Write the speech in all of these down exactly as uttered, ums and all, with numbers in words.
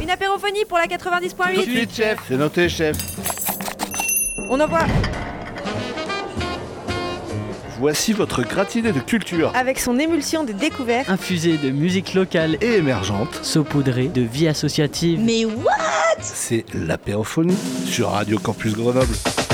Une apérophonie pour la quatre-vingt-dix point Tout de huit. suite, chef. C'est noté, chef. On envoie Voici votre gratiné de culture. avec son émulsion de découverte. Infusé de musique locale Et émergente. saupoudré de vie associative. Mais what? C'est l'apérophonie sur Radio Campus Grenoble.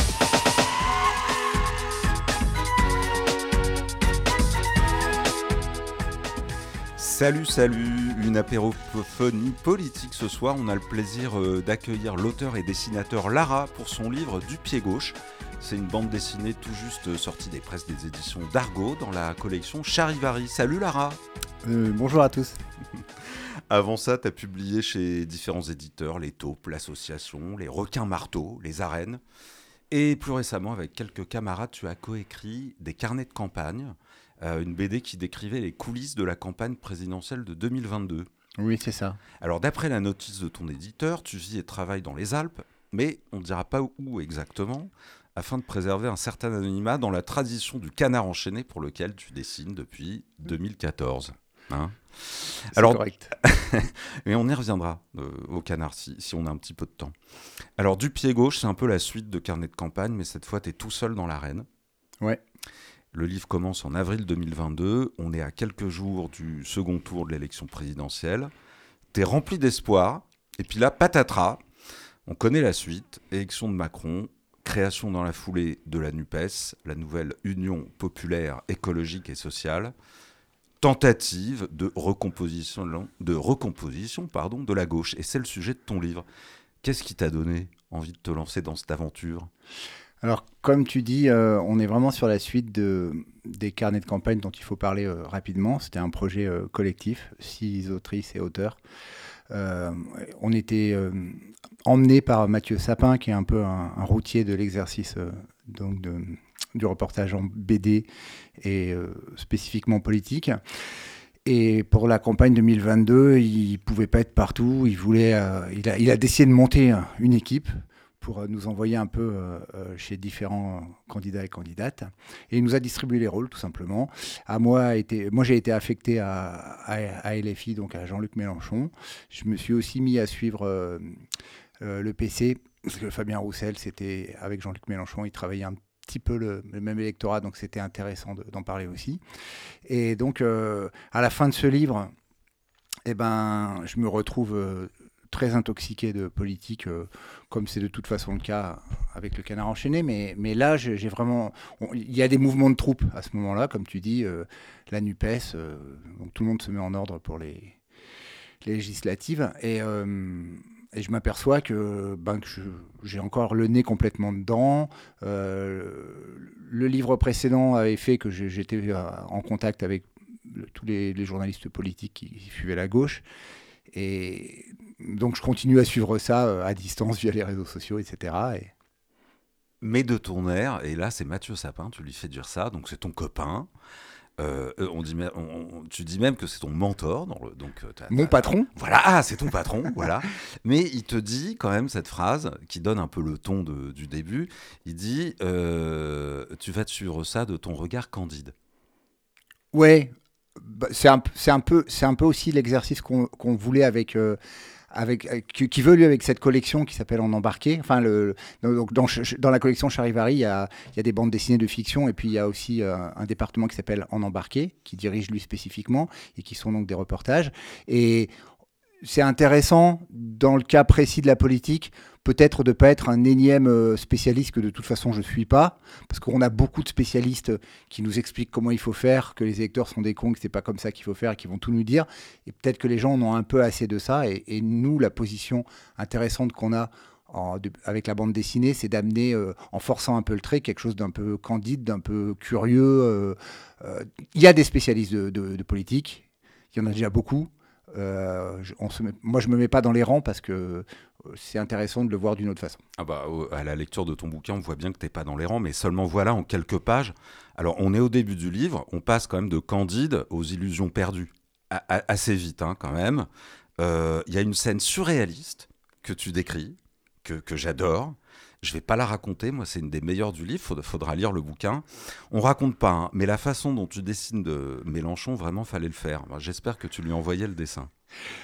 Salut, salut, une apérophonie politique ce soir. On a le plaisir euh, d'accueillir l'auteur et dessinateur Lara pour son livre Du pied gauche. C'est une bande dessinée tout juste sortie des presses des éditions d'Argo dans la collection Charivari. Salut Lara. Euh, bonjour à tous. Avant ça, tu as publié chez différents éditeurs, les taupes, l'association, les requins marteaux, les arènes. Et plus récemment, avec quelques camarades, tu as coécrit des carnets de campagne, euh, une B D qui décrivait les coulisses de la campagne présidentielle de deux mille vingt-deux. Oui, c'est ça. Alors d'après la notice de ton éditeur, tu vis et travailles dans les Alpes, mais on ne dira pas où exactement, afin de préserver un certain anonymat dans la tradition du canard enchaîné pour lequel tu dessines depuis deux mille quatorze. Hein ? C'est Alors, correct. mais on y reviendra euh, au canard si, si on a un petit peu de temps. Alors du pied gauche, c'est un peu la suite de Carnet de campagne, mais cette fois tu es tout seul dans l'arène. Ouais. Le livre commence en avril deux mille vingt-deux, on est à quelques jours du second tour de l'élection présidentielle. T'es rempli d'espoir, et puis là, patatras, on connaît la suite, élection de Macron, création dans la foulée de la NUPES, la nouvelle Union populaire écologique et sociale, tentative de recomposition, de, recomposition pardon, de la gauche. Et c'est le sujet de ton livre. Qu'est-ce qui t'a donné envie de te lancer dans cette aventure ? Alors, comme tu dis, euh, on est vraiment sur la suite de, des carnets de campagne dont il faut parler euh, rapidement. C'était un projet euh, collectif, six autrices et auteurs. Euh, on était euh, emmenés par Mathieu Sapin, qui est un peu un, un routier de l'exercice euh, donc de, du reportage en B D et euh, spécifiquement politique. Et pour la campagne deux mille vingt-deux, il ne pouvait pas être partout. Il, voulait, euh, il, a, il a décidé de monter une équipe pour nous envoyer un peu euh, chez différents candidats et candidates. Et il nous a distribué les rôles, tout simplement. À moi, été, moi j'ai été affecté à, à, à L F I, donc à Jean-Luc Mélenchon. Je me suis aussi mis à suivre euh, euh, le P C, parce que Fabien Roussel, c'était avec Jean-Luc Mélenchon, il travaillait un petit peu le, le même électorat, donc c'était intéressant de, d'en parler aussi. Et donc, euh, à la fin de ce livre, eh ben, je me retrouve... Euh, très intoxiqué de politique, euh, comme c'est de toute façon le cas avec le canard enchaîné. Mais, mais là, j'ai, j'ai vraiment... Il y a des mouvements de troupes à ce moment-là, comme tu dis, euh, la NUPES, euh, donc tout le monde se met en ordre pour les, les législatives. Et, euh, et je m'aperçois que, ben, que je, j'ai encore le nez complètement dedans. Euh, le livre précédent avait fait que j'étais en contact avec le, tous les, les journalistes politiques qui suivaient la gauche. Et donc, je continue à suivre ça à distance via les réseaux sociaux, et cetera. Et... Mais de ton air, et là, c'est Mathieu Sapin, tu lui fais dire ça, donc c'est ton copain. Euh, on dit, on, on, tu dis même que c'est ton mentor. Dans le, donc, t'as, Mon t'as, patron. Voilà, ah, c'est ton patron, voilà. Mais il te dit quand même cette phrase qui donne un peu le ton de, du début. Il dit euh, tu vas te suivre ça de ton regard candide. Ouais. Bah, c'est, un, c'est, un peu, c'est un peu aussi l'exercice qu'on, qu'on voulait avec, euh, avec, avec, qui veut lui avec cette collection qui s'appelle En Embarqué. Enfin, le, donc dans, dans la collection Charivari, il y a, il y a des bandes dessinées de fiction et puis il y a aussi euh, un département qui s'appelle En Embarqué, qui dirige lui spécifiquement et qui sont donc des reportages. Et c'est intéressant, dans le cas précis de la politique, peut-être de ne pas être un énième spécialiste que de toute façon je ne suis pas, parce qu'on a beaucoup de spécialistes qui nous expliquent comment il faut faire, que les électeurs sont des cons, que ce n'est pas comme ça qu'il faut faire, et qui vont tout nous dire. Et peut-être que les gens en ont un peu assez de ça. Et, et nous, la position intéressante qu'on a en, de, avec la bande dessinée, c'est d'amener, euh, en forçant un peu le trait, quelque chose d'un peu candide, d'un peu curieux. Euh, euh, il y a des spécialistes de, de, de politique, il y en a déjà beaucoup. Euh, on se met, moi je me mets pas dans les rangs parce que euh, c'est intéressant de le voir d'une autre façon. Ah bah, à la lecture de ton bouquin, on voit bien que t'es pas dans les rangs, mais seulement voilà, en quelques pages. Alors on est au début du livre, on passe quand même de Candide aux illusions perdues, a- a- assez vite hein, quand même. Il euh, y a une scène surréaliste que tu décris, que, que j'adore. Je vais pas la raconter, moi c'est une des meilleures du livre, faudra, faudra lire le bouquin. On raconte pas, hein, mais la façon dont tu dessines de Mélenchon, vraiment fallait le faire. Moi, j'espère que tu lui as envoyé le dessin.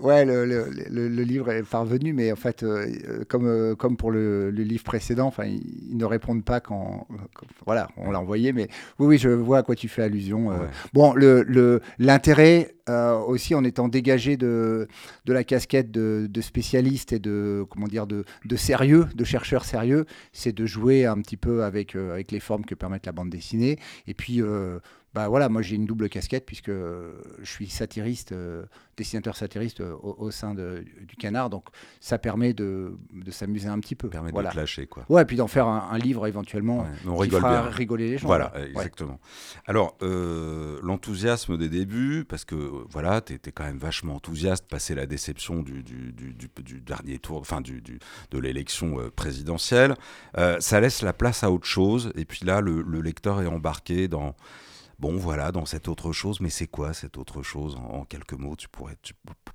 Ouais, le, le, le, le livre est parvenu, mais en fait, euh, comme, euh, comme pour le, le livre précédent, enfin, ils, ils ne répondent pas quand, quand voilà, on l'a envoyé. Mais oui, oui, je vois à quoi tu fais allusion. Euh. Ouais. Bon, le, le, l'intérêt euh, aussi, en étant dégagé de, de la casquette de, de spécialiste et de, comment dire, de, de sérieux, de chercheur sérieux, c'est de jouer un petit peu avec, euh, avec les formes que permettent la bande dessinée. Et puis, euh, bah voilà, moi j'ai une double casquette puisque euh, je suis satiriste, euh, dessinateur satiriste euh, au, au sein de, du Canard, donc ça permet de, de s'amuser un petit peu. Ça permet voilà. de clasher, quoi. Ouais, et puis d'en faire un, un livre éventuellement Ouais, on qui rigole fera bien. rigoler les gens. Voilà, là. exactement. Ouais. Alors, euh, l'enthousiasme des débuts, parce que euh, voilà, tu étais quand même vachement enthousiaste, passer la déception du, du, du, du, du dernier tour, enfin du, du, de l'élection euh, présidentielle, euh, ça laisse la place à autre chose, et puis là, le, le lecteur est embarqué dans... Bon, voilà, dans cette autre chose, mais c'est quoi cette autre chose en, en quelques mots, tu pourrais... Tu...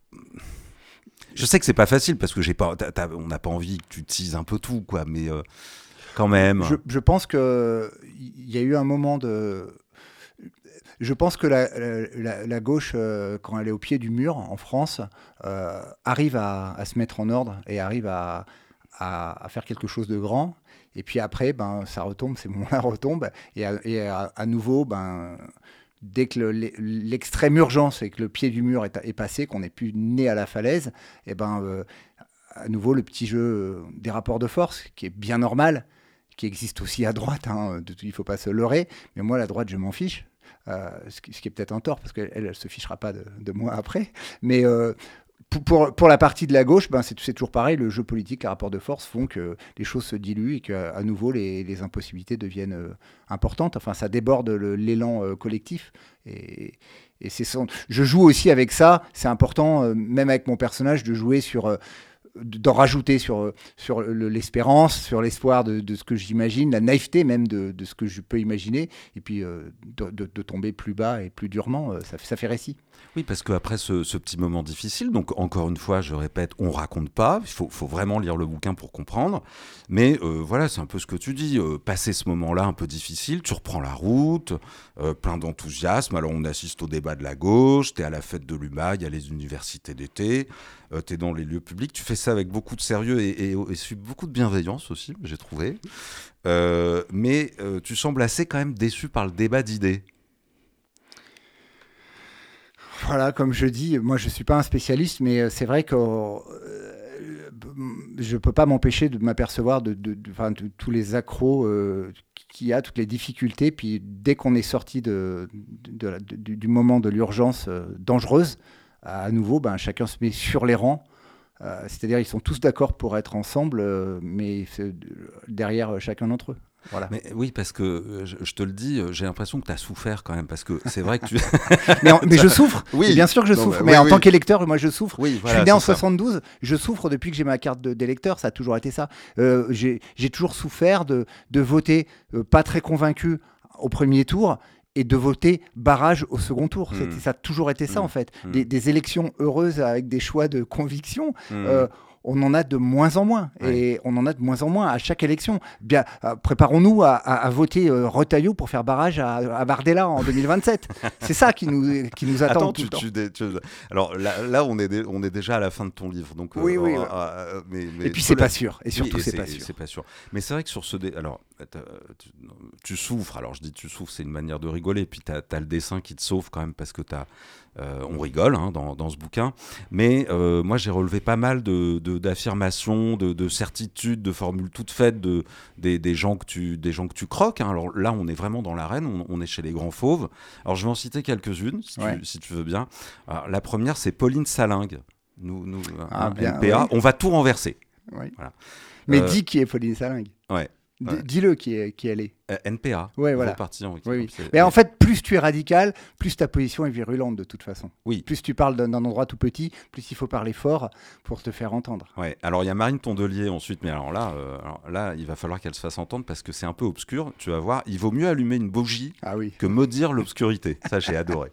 Je sais que c'est pas facile, parce que j'ai pas, t'as, t'as, on n'a pas envie que tu teases un peu tout, quoi, mais euh, quand même... Je, je pense qu'il y a eu un moment de... Je pense que la, la, la gauche, euh, quand elle est au pied du mur, en France, euh, arrive à, à se mettre en ordre et arrive à, à, à faire quelque chose de grand. Et puis après, ben, ça retombe, ces moments-là retombent. Et, à, et à, à nouveau, ben, dès que le, l'extrême urgence et que le pied du mur est, est passé, qu'on n'est plus né à la falaise, et ben, euh, à nouveau, le petit jeu des rapports de force, qui est bien normal, qui existe aussi à droite, hein, de, il ne faut pas se leurrer. Mais moi, la droite, je m'en fiche. Euh, ce, qui, ce qui est peut-être un tort, parce qu'elle ne se fichera pas de, de moi après. Mais... Euh, Pour, pour, pour la partie de la gauche, ben c'est, c'est toujours pareil, le jeu politique, les rapports de force font que les choses se diluent et qu'à nouveau les, les impossibilités deviennent euh, importantes. Enfin, ça déborde le, l'élan euh, collectif. Et, et c'est son... Je joue aussi avec ça, c'est important, euh, même avec mon personnage, de jouer sur... Euh, d'en rajouter sur, sur le, l'espérance, sur l'espoir de, de ce que j'imagine, la naïveté même de, de ce que je peux imaginer, et puis euh, de, de, de tomber plus bas et plus durement, euh, ça, ça fait récit. Oui, parce qu'après ce, ce petit moment difficile, donc encore une fois, je répète, on raconte pas, il faut, faut vraiment lire le bouquin pour comprendre, mais euh, voilà, c'est un peu ce que tu dis, euh, passer ce moment-là un peu difficile, tu reprends la route, euh, plein d'enthousiasme, alors on assiste au débat de la gauche, t'es à la fête de l'U M A, il y a les universités d'été, euh, t'es dans les lieux publics, tu fais ça avec beaucoup de sérieux et, et, et, et beaucoup de bienveillance aussi, j'ai trouvé, euh, mais euh, tu sembles assez quand même déçu par le débat d'idées. Voilà, comme je dis, moi je ne suis pas un spécialiste, mais c'est vrai que euh, je ne peux pas m'empêcher de m'apercevoir de, de, de, de, de tous les accros euh, qu'il y a, toutes les difficultés. Puis dès qu'on est sorti de, de, de, de, du moment de l'urgence euh, dangereuse, à nouveau, ben, chacun se met sur les rangs. Euh, c'est-à-dire ils sont tous d'accord pour être ensemble, euh, mais c'est derrière chacun d'entre eux. Voilà. Mais oui, parce que je, je te le dis, j'ai l'impression que tu as souffert quand même, parce que c'est vrai que tu... mais, en, mais je souffre, oui. Bien sûr que je non, souffre, mais, mais oui, en oui. tant qu'électeur, moi je souffre. Oui, voilà, je suis né en soixante-douze, ça. Je souffre depuis que j'ai ma carte de, d'électeur, ça a toujours été ça. Euh, j'ai, j'ai toujours souffert de, de voter euh, pas très convaincu au premier tour, et de voter barrage au second tour. Mmh. Ça a toujours été ça, mmh. en fait. Mmh. Des, des élections heureuses avec des choix de conviction. Mmh. Euh, on en a de moins en moins. Ouais. Et on en a de moins en moins à chaque élection. Bien, euh, préparons-nous à, à, à voter euh, Retailleau pour faire barrage à, à Bardella en deux mille vingt-sept. C'est ça qui nous, qui nous attend Attends, tout tu, le temps. Tu, tu, alors là, là on, est dé, on est déjà à la fin de ton livre. Donc, oui, euh, oui. Euh, ouais. euh, mais, mais et puis, c'est la... pas sûr. Et surtout, oui, et c'est, c'est pas sûr. C'est pas sûr. Mais c'est vrai que sur ce... Dé... Alors, tu, tu souffres. Alors, je dis tu souffres, c'est une manière de rigoler. Et puis, tu as le dessin qui te sauve quand même parce que tu as... Euh, on rigole hein, dans, dans ce bouquin, mais euh, moi j'ai relevé pas mal de, de, d'affirmations, de, de certitudes, de formules toutes faites de, des, des, gens que tu, des gens que tu croques. Hein. Alors là, on est vraiment dans l'arène, on, on est chez les grands fauves. Alors je vais en citer quelques-unes, si, ouais. tu, si tu veux bien. Alors, la première, c'est Pauline Salingue, nous, nous, ah, un, bien, N P A. Oui. On va tout renverser. Oui. Voilà. Mais euh, dis qui est Pauline Salingue. Ouais. D- ouais. Dis-le qui, est, qui elle est. Euh, N P A. Ouais, voilà. Parti en, oui, oui. C'est, mais ouais. en fait, plus tu es radical, plus ta position est virulente de toute façon. Oui. Plus tu parles d'un, d'un endroit tout petit, plus il faut parler fort pour te faire entendre. Ouais. Alors il y a Marine Tondelier ensuite, mais alors là, euh, alors là, il va falloir qu'elle se fasse entendre parce que c'est un peu obscur. Tu vas voir, il vaut mieux allumer une bougie ah, oui. que maudire l'obscurité. Ça, j'ai adoré.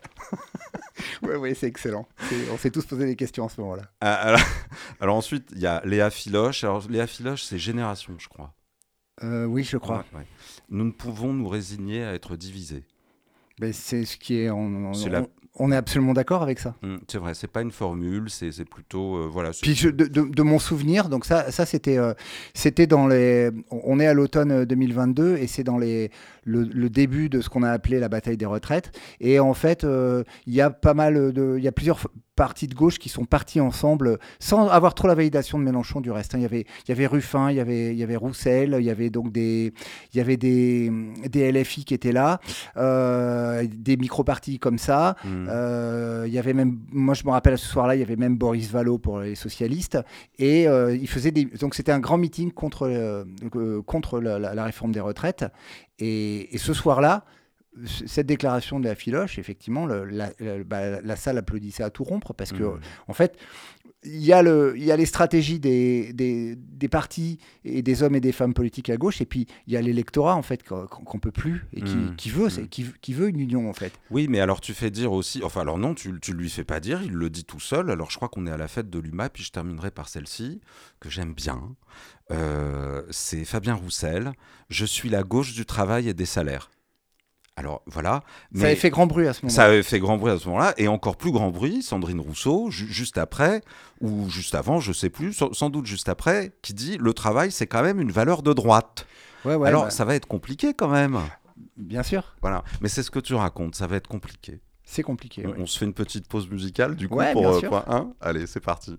Oui, oui, c'est excellent. C'est, on s'est tous posé des questions en ce moment-là. Ah, alors, alors ensuite, il y a Léa Filoche. Alors Léa Filoche, c'est Génération, je crois. Euh, oui, je crois. Ouais, ouais. Nous ne pouvons nous résigner à être divisés. Ben, c'est ce qui est... En, en, c'est la, On est absolument d'accord avec ça. Mmh, c'est vrai, c'est pas une formule, c'est, c'est plutôt euh, voilà. C'est... Puis je, de, de, de mon souvenir, donc ça, ça c'était, euh, c'était dans les. On est à l'automne deux mille vingt-deux et c'est dans les le, le début de ce qu'on a appelé la bataille des retraites. Et en fait, il euh, y a pas mal de, il y a plusieurs partis de gauche qui sont partis ensemble sans avoir trop la validation de Mélenchon du reste. Il y avait, il y avait Ruffin, il y avait, il y avait Roussel, il y avait donc des, il y avait des, des L F I qui étaient là, euh, des micro-partis comme ça. Mmh. Euh, il y avait même, moi je me rappelle ce soir-là, il y avait même Boris Vallaud pour les socialistes et euh, il faisait des, donc c'était un grand meeting contre euh, contre la, la, la réforme des retraites et, et ce soir-là. Cette déclaration de la Filoche, effectivement, le, la, la, bah, la salle applaudissait à tout rompre parce que, mmh. en fait, il y, y a les stratégies des, des, des partis et des hommes et des femmes politiques à gauche, et puis il y a l'électorat, en fait, qu'on, qu'on peut plus et qui, mmh. qui, veut, c'est, qui, qui veut une union, en fait. Oui, mais alors tu fais dire aussi, enfin, alors non, tu, tu lui fais pas dire, il le dit tout seul. Alors je crois qu'on est à la fête de l'U M A, puis je terminerai par celle-ci, que j'aime bien. Euh, c'est Fabien Roussel. Je suis la gauche du travail et des salaires. Alors voilà. Mais ça avait fait grand bruit à ce moment-là. Ça avait fait grand bruit à ce moment-là, et encore plus grand bruit, Sandrine Rousseau, ju- juste après, ou juste avant, je sais plus, sans, sans doute juste après, qui dit le travail c'est quand même une valeur de droite. Ouais, ouais, Alors bah... ça va être compliqué quand même. Bien sûr. Voilà, mais c'est ce que tu racontes, ça va être compliqué. C'est compliqué. On, ouais. on se fait une petite pause musicale du coup ouais, pour euh, point un. Allez, c'est parti.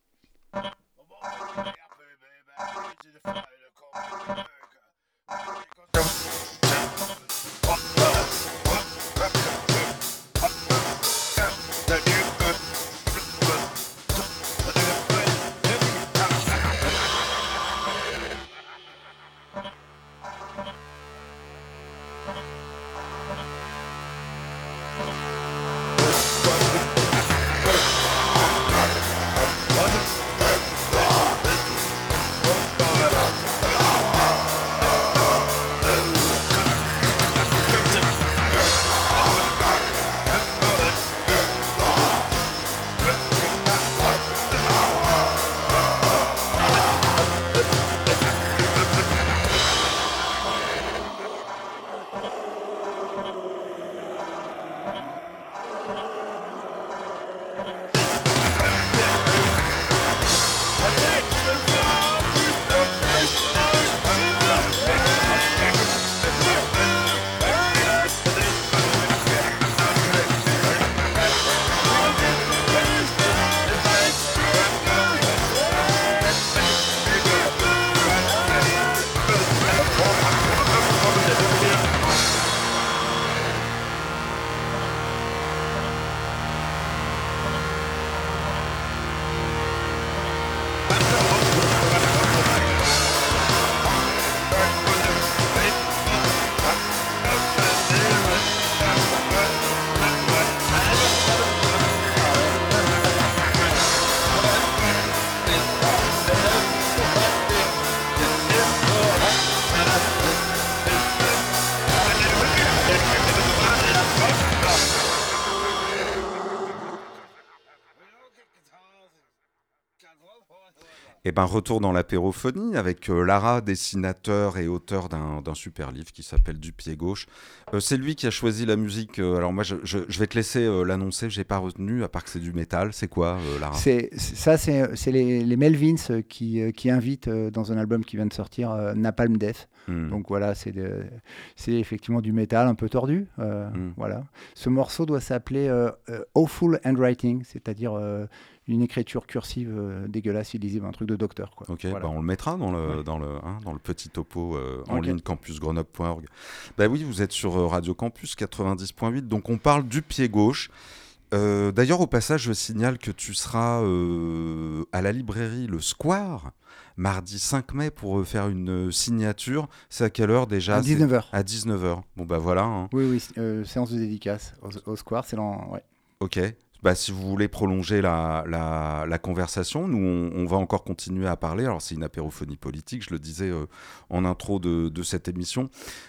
Et ben retour dans l'apérophonie avec euh, Lara, dessinateur et auteur d'un, d'un super livre qui s'appelle Du pied gauche. Euh, c'est lui qui a choisi la musique. Euh, alors moi, je, je, je vais te laisser euh, l'annoncer. J'ai pas retenu à part que c'est du métal. C'est quoi, euh, Lara ? C'est ça, c'est, c'est les, les Melvins qui euh, qui invitent euh, dans un album qui vient de sortir euh, Napalm Death. Mm. Donc voilà, c'est de, c'est effectivement du métal un peu tordu. Euh, mm. Voilà. Ce morceau doit s'appeler euh, euh, Awful Handwriting, c'est-à-dire euh, une écriture cursive euh, dégueulasse, illisible, un truc de docteur, quoi. Ok, voilà. Bah on le mettra dans le, ouais. dans le, hein, dans le petit topo euh, en okay. ligne campus grenoble point org. Bah oui, vous êtes sur euh, Radio Campus quatre-vingt-dix point huit, donc on parle du pied gauche. Euh, d'ailleurs, au passage, je signale que tu seras euh, à la librairie Le Square, mardi cinq mai, pour faire une signature. C'est à quelle heure déjà ? À dix-neuf heures. À dix-neuf heures. Bon, bah voilà. Hein. Oui, oui, euh, séance de dédicace au, au Square, c'est dans... Ouais. Ok. Bah, si vous voulez prolonger la, la, la conversation, nous, on, on va encore continuer à parler. Alors, c'est une apérophonie politique, je le disais euh, en intro de, de cette émission.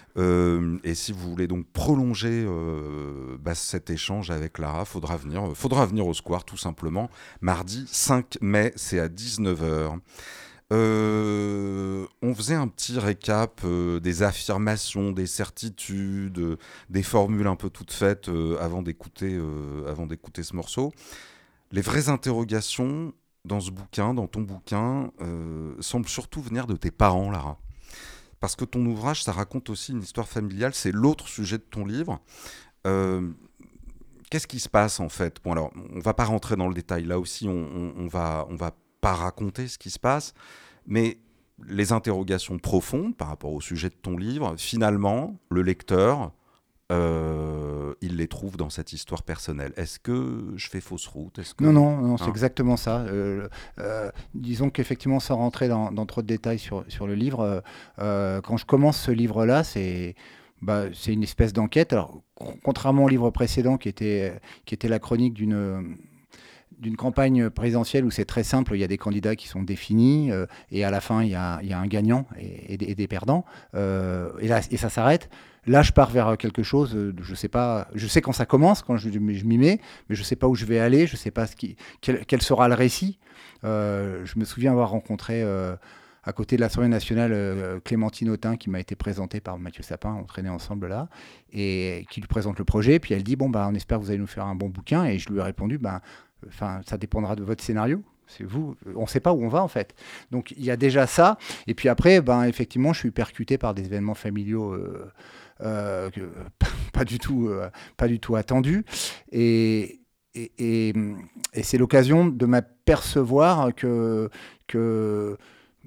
Euh, et si vous voulez donc prolonger euh, bah, cet échange avec Lara, il faudra venir, faudra venir au Square, tout simplement. Mardi cinq mai, c'est à dix-neuf heures. euh, on faisait un petit récap euh, des affirmations, des certitudes, euh, des formules un peu toutes faites euh, avant d'écouter, euh, avant d'écouter ce morceau. Les vraies interrogations dans ce bouquin, dans ton bouquin, euh, semblent surtout venir de tes parents, Lara. Parce que ton ouvrage, ça raconte aussi une histoire familiale, c'est l'autre sujet de ton livre. Euh, qu'est-ce qui se passe en fait ? Bon, alors, on ne va pas rentrer dans le détail, là aussi, on, on, on va, on va pas raconter ce qui se passe, mais les interrogations profondes par rapport au sujet de ton livre, finalement, le lecteur, euh, il les trouve dans cette histoire personnelle. Est-ce que je fais fausse route ? Est-ce que... Non, non, non, c'est Hein exactement ça. Euh, euh, disons qu'effectivement, sans rentrer dans, dans trop de détails sur, sur le livre, euh, euh, quand je commence ce livre-là, c'est... Bah, c'est une espèce d'enquête. Alors, contrairement au livre précédent qui était, qui était la chronique d'une, d'une campagne présidentielle où c'est très simple, il y a des candidats qui sont définis euh, et à la fin, il y a, il y a un gagnant et, et, des, et des perdants. Euh, et, là, et ça s'arrête. Là, je pars vers quelque chose, je sais pas, je sais quand ça commence, quand je, je m'y mets, mais je sais pas où je vais aller, je sais pas ce qui, quel, quel sera le récit. Euh, je me souviens avoir rencontré... Euh, à côté de l'Assemblée nationale, euh, Clémentine Autain, qui m'a été présentée par Mathieu Sapin, on traînait ensemble là, et qui lui présente le projet. Puis elle dit, bon, bah, on espère que vous allez nous faire un bon bouquin. Et je lui ai répondu, bah, ça dépendra de votre scénario. C'est vous, on ne sait pas où on va en fait. Donc il y a déjà ça. Et puis après, ben, effectivement, je suis percuté par des événements familiaux euh, euh, que, pas, du tout, euh, pas du tout attendus. Et, et, et, et c'est l'occasion de m'apercevoir que... que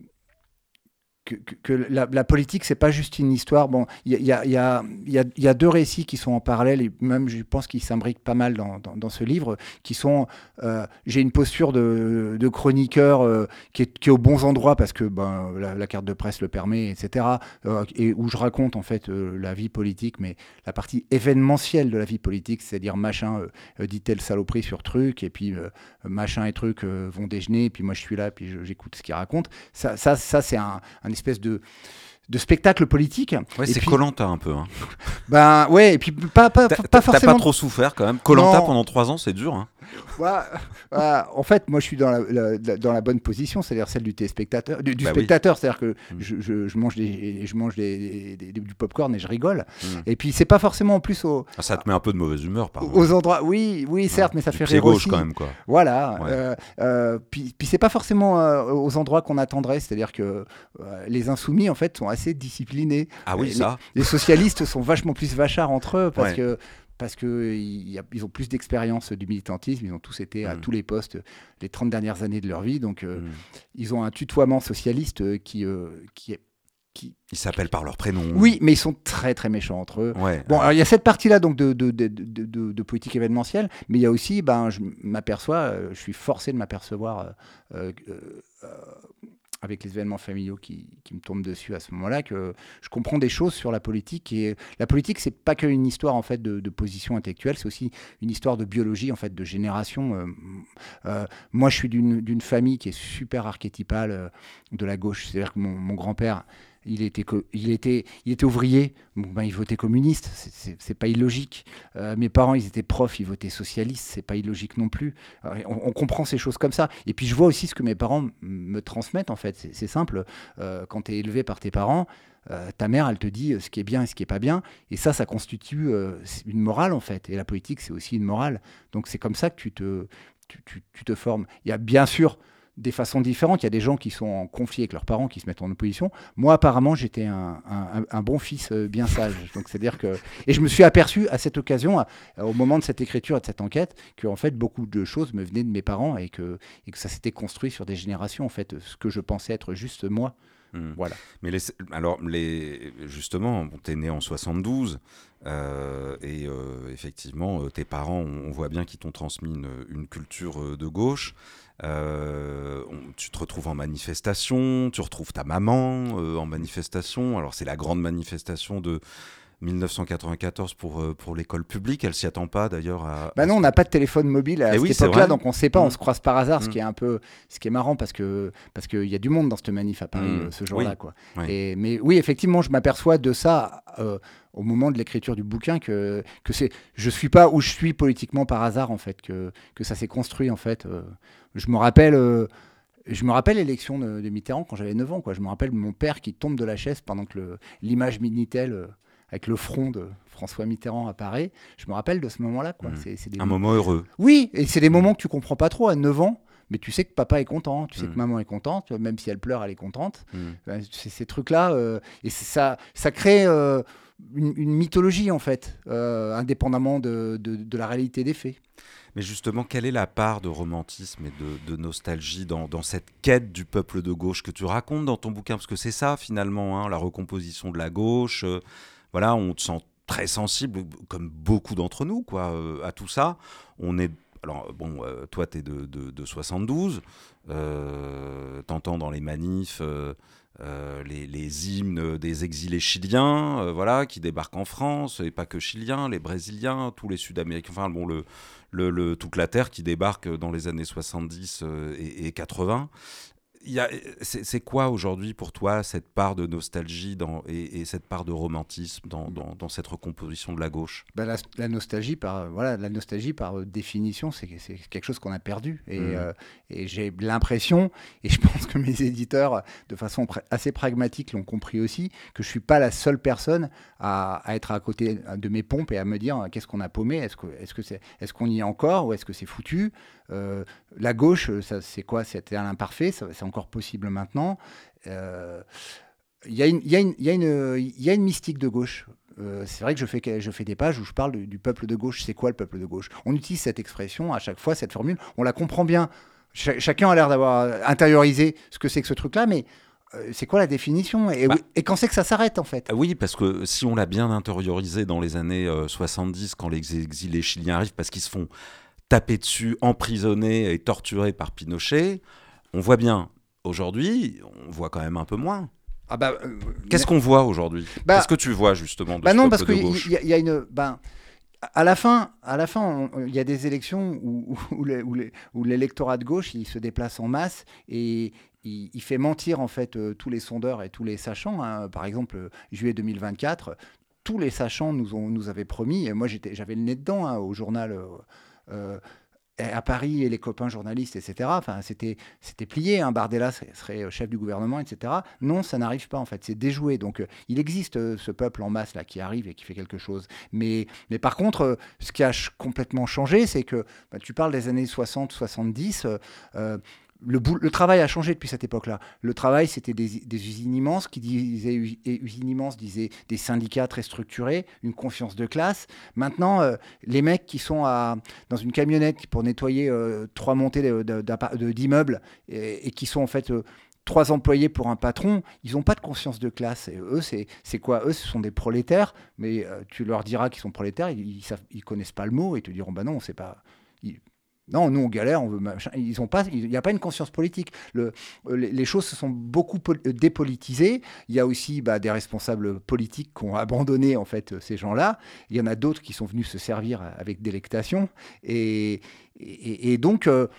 Que, que, que la, la politique, c'est pas juste une histoire. Bon, il y, y, y, y, y a deux récits qui sont en parallèle, et même je pense qu'ils s'imbriquent pas mal dans, dans, dans ce livre, qui sont... Euh, j'ai une posture de, de chroniqueur euh, qui, est, qui est aux bons endroits, parce que ben, la, la carte de presse le permet, et cetera. Euh, et où je raconte en fait euh, la vie politique, mais la partie événementielle de la vie politique, c'est-à-dire machin euh, dit telle saloperie sur truc, et puis euh, machin et truc euh, vont déjeuner, et puis moi je suis là, puis je, j'écoute ce qu'ils racontent. Ça, ça, ça c'est un, un espèce de, de spectacle politique. Ouais, et c'est puis, Koh-Lanta un peu. Hein. Ben ouais, et puis pas, pas, t'as, pas forcément... T'as pas trop souffert quand même. Koh-Lanta pendant trois ans, c'est dur. Hein. Ouais, ouais, en fait, moi je suis dans la, la, dans la bonne position, c'est-à-dire celle du téléspectateur, du, du bah spectateur, oui. C'est-à-dire que mmh. je, je, je mange, des, je mange des, des, des, du popcorn et je rigole. Mmh. Et puis c'est pas forcément en plus au... Ah, ça te met un peu de mauvaise humeur, par Aux endroits, oui, oui, certes, ouais, mais ça fait rire gauche aussi. Quand même, quoi. Voilà. Ouais. Euh, euh, puis, puis c'est pas forcément euh, aux endroits qu'on attendrait, c'est-à-dire que euh, les insoumis en fait sont assez disciplinés. Ah oui, les, ça. Les socialistes sont vachement plus vachards entre eux parce ouais. que parce qu'ils ils ont plus d'expérience du militantisme, ils ont tous été à mmh. tous les postes les trente dernières années de leur vie, donc euh, mmh. ils ont un tutoiement socialiste qui, euh, qui est... Qui, ils s'appellent par leur prénom. Oui, mais ils sont très très méchants entre eux. Ouais, bon, ouais. alors il y a cette partie-là donc de, de, de, de, de, de politique événementielle, mais il y a aussi, ben, je m'aperçois, euh, je suis forcé de m'apercevoir euh, euh, euh, avec les événements familiaux qui, qui me tombent dessus à ce moment-là, que je comprends des choses sur la politique. Et la politique, c'est pas qu'une histoire en fait de, de position intellectuelle, c'est aussi une histoire de biologie, en fait, de génération. Euh, euh, moi, je suis d'une, d'une famille qui est super archétypale euh, de la gauche. C'est-à-dire que mon, mon grand-père, il était, il était, il était ouvrier, bon, ben, il votait communiste, c'est, c'est, c'est pas illogique. Euh, mes parents, ils étaient profs, ils votaient socialiste, c'est pas illogique non plus. Alors, on, on comprend ces choses comme ça. Et puis je vois aussi ce que mes parents m- me transmettent, en fait. C'est, c'est simple, euh, quand tu es élevé par tes parents, euh, ta mère, elle te dit ce qui est bien et ce qui est pas bien. Et ça, ça constitue euh, une morale, en fait. Et la politique, c'est aussi une morale. Donc c'est comme ça que tu te, tu, tu, tu te formes. Il y a bien sûr des façons différentes. Il y a des gens qui sont en conflit avec leurs parents, qui se mettent en opposition. Moi, apparemment, j'étais un, un, un bon fils euh, bien sage. Donc, c'est-à-dire que... Et je me suis aperçu à cette occasion, à, au moment de cette écriture et de cette enquête, que en fait, beaucoup de choses me venaient de mes parents et que, et que ça s'était construit sur des générations, en fait, ce que je pensais être juste moi. Mmh. Voilà. Mais les, alors, les, justement, bon, tu es né en soixante-douze euh, et euh, effectivement, euh, tes parents, on, on voit bien qu'ils t'ont transmis une, une culture euh, de gauche. Euh, on, tu te retrouves en manifestation, tu retrouves ta maman euh, en manifestation. Alors, c'est la grande manifestation de dix-neuf cent quatre-vingt-quatorze pour, euh, pour l'école publique. Elle s'y attend pas d'ailleurs à... Bah non, on n'a pas de téléphone mobile à et cette oui, époque-là, donc on ne sait pas, mmh. on se croise par hasard, mmh. ce qui est un peu, ce qui est marrant parce que parce qu'il y a du monde dans cette manif à Paris mmh. ce jour-là, oui. quoi. Oui. Et, mais oui, effectivement, je m'aperçois de ça euh, au moment de l'écriture du bouquin que que c'est, je suis pas où je suis politiquement par hasard en fait, que que ça s'est construit en fait. Euh, je me rappelle. Euh, je me rappelle l'élection de, de Mitterrand quand j'avais neuf ans. Quoi. Je me rappelle mon père qui tombe de la chaise pendant que le, l'image Minitel euh, avec le front de François Mitterrand apparaît. Je me rappelle de ce moment-là. Quoi. Mmh. C'est, c'est des Un moment heureux. Oui, et c'est des moments que tu comprends pas trop à neuf ans. Mais tu sais que papa est content, tu sais Mmh. que maman est contente, même si elle pleure, elle est contente. Mmh. C'est ces trucs-là, euh, et c'est ça, ça crée euh, une, une mythologie en fait, euh, indépendamment de, de, de la réalité des faits. Mais justement, quelle est la part de romantisme et de, de nostalgie dans, dans cette quête du peuple de gauche que tu racontes dans ton bouquin? Parce que c'est ça finalement, hein, la recomposition de la gauche. Euh, voilà, on te sent très sensible, comme beaucoup d'entre nous, quoi, euh, à tout ça. On est Alors, bon, euh, toi, tu es de, de, de soixante-douze, euh, t'entends dans les manifs euh, euh, les, les hymnes des exilés chiliens, euh, voilà, qui débarquent en France, et pas que chiliens, les brésiliens, tous les sud-américains, enfin, bon, le, le, le, toute la terre qui débarque dans les années soixante-dix euh, et, et quatre-vingts. Il y a, c'est, c'est quoi aujourd'hui pour toi cette part de nostalgie dans, et, et cette part de romantisme dans, dans, dans cette recomposition de la gauche? Ben la, la nostalgie, par voilà, la nostalgie par définition, c'est, c'est quelque chose qu'on a perdu. Et, mmh. euh, et j'ai l'impression, et je pense que mes éditeurs, de façon pr- assez pragmatique, l'ont compris aussi, que je suis pas la seule personne à, à être à côté de mes pompes et à me dire qu'est-ce qu'on a paumé, est-ce que, est-ce que c'est, est-ce qu'on y est encore ou est-ce que c'est foutu? Euh, la gauche, ça, c'est quoi? C'était un imparfait, ça, c'est encore possible maintenant. Il euh, y, y, y, y, y a une mystique de gauche. Euh, c'est vrai que je fais, je fais des pages où je parle du, du peuple de gauche. C'est quoi le peuple de gauche? On utilise cette expression à chaque fois, cette formule. On la comprend bien. Ch- chacun a l'air d'avoir intériorisé ce que c'est que ce truc-là, mais euh, c'est quoi la définition? Et, bah, et quand c'est que ça s'arrête, en fait? Oui, parce que si on l'a bien intériorisé dans les années euh, soixante-dix, quand les exilés chiliens arrivent, parce qu'ils se font taper dessus, emprisonnés et torturés par Pinochet, on voit bien. Aujourd'hui, on voit quand même un peu moins. Ah bah, euh, Qu'est-ce qu'on voit aujourd'hui? bah, Qu'est-ce que tu vois justement de bah ce non, peuple parce de qu'il gauche? y, y a une... Bah, à la fin, à la fin, il y a des élections où, où, les, où, les, où l'électorat de gauche, il se déplace en masse et il, il fait mentir en fait euh, tous les sondeurs et tous les sachants. Hein. Par exemple, euh, juillet deux mille vingt-quatre, tous les sachants nous, ont, nous avaient promis, et moi j'étais, j'avais le nez dedans hein, au journal... Euh, euh, à Paris, et les copains journalistes, et cetera. Enfin, c'était, c'était plié. Hein. Bardella serait, serait chef du gouvernement, et cetera. Non, ça n'arrive pas, en fait. C'est déjoué. Donc, euh, il existe euh, ce peuple en masse là qui arrive et qui fait quelque chose. Mais, mais par contre, euh, ce qui a ch- complètement changé, c'est que bah, tu parles des années soixante soixante-dix. Euh, euh, Le, boule, le travail a changé depuis cette époque-là. Le travail, c'était des, des usines immenses. Qui disaient usines immenses disaient des syndicats très structurés, une confiance de classe. Maintenant, euh, les mecs qui sont à, dans une camionnette pour nettoyer euh, trois montées de, de, de, d'immeubles et, et qui sont en fait euh, trois employés pour un patron, ils n'ont pas de conscience de classe. Et eux, c'est, c'est quoi? Eux, ce sont des prolétaires, mais euh, tu leur diras qu'ils sont prolétaires, ils ne connaissent pas le mot et te diront bah non, c'est pas... Ils, Non, nous on galère, on veut machin. Ils ont pas, il n'y a pas une conscience politique. Le, les, les choses se sont beaucoup pol- dépolitisées. Il y a aussi bah, des responsables politiques qui ont abandonné en fait ces gens-là. Il y en a d'autres qui sont venus se servir avec délectation. Et, et, et donc, euh,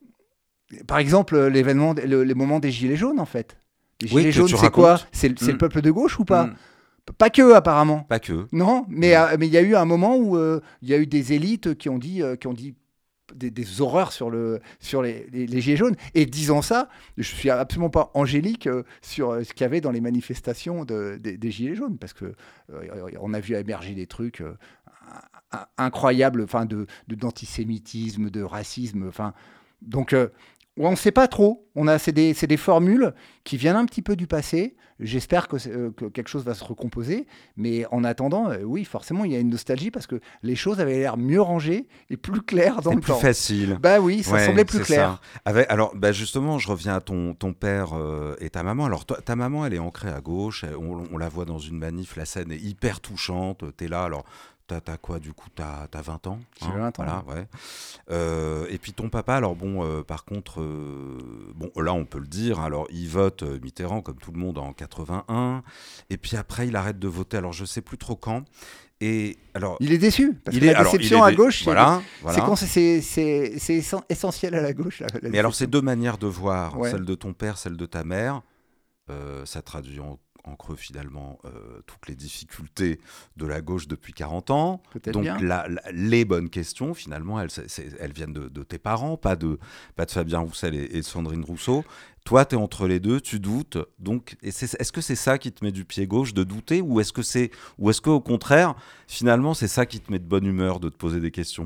par exemple, l'événement, le, les moments des gilets jaunes en fait. Les gilets oui, jaunes, c'est racontes. quoi? C'est, c'est mmh. le peuple de gauche ou pas? mmh. Pas que, apparemment. Pas que. Non, mais mmh. euh, mais il y a eu un moment où euh, il y a eu des élites qui ont dit, euh, qui ont dit. Des, des horreurs sur, le, sur les, les, les gilets jaunes. Et disant ça, je suis absolument pas angélique euh, sur euh, ce qu'il y avait dans les manifestations de, de, des gilets jaunes, parce que euh, on a vu émerger des trucs euh, incroyables, enfin de, de d'antisémitisme, de racisme, enfin donc euh, on ne sait pas trop. On a, c'est des, c'est des formules qui viennent un petit peu du passé. J'espère que, euh, que quelque chose va se recomposer. Mais en attendant, euh, oui, forcément, il y a une nostalgie parce que les choses avaient l'air mieux rangées et plus claires dans c'est le plus temps. facile. Bah oui, ça ouais, semblait plus clair. Avec, alors, bah justement, je reviens à ton, ton père euh, et ta maman. Alors, toi, ta maman, elle est ancrée à gauche. Elle, on, on la voit dans une manif. La scène est hyper touchante. T'es là, alors... T'as, t'as quoi du coup? T'as, t'as vingt ans hein? J'ai vingt ans. Voilà, ouais. Euh, et puis ton papa, alors bon, euh, par contre, euh, bon, là on peut le dire, alors il vote euh, Mitterrand comme tout le monde en quatre-vingt-un, et puis après il arrête de voter, alors je sais plus trop quand. Et alors, il est déçu, parce il que est, la déception alors, il est à gauche, voilà, c'est, voilà. c'est, c'est, c'est, c'est essentiel à la gauche. La, la Mais alors, ces deux manières de voir, ouais. celle de ton père, celle de ta mère, euh, ça traduit en, en creux finalement euh, toutes les difficultés de la gauche depuis quarante ans. Peut-être Donc bien. la, la, les bonnes questions, finalement, elles, c'est, c'est, elles viennent de, de tes parents, pas de, pas de Fabien Roussel et, et de Sandrine Rousseau. Toi, tu es entre les deux, tu doutes. Donc, et c'est, est-ce que c'est ça qui te met du pied gauche, de douter, ou est-ce que c'est, ou est-ce qu'au contraire, finalement, c'est ça qui te met de bonne humeur, de te poser des questions?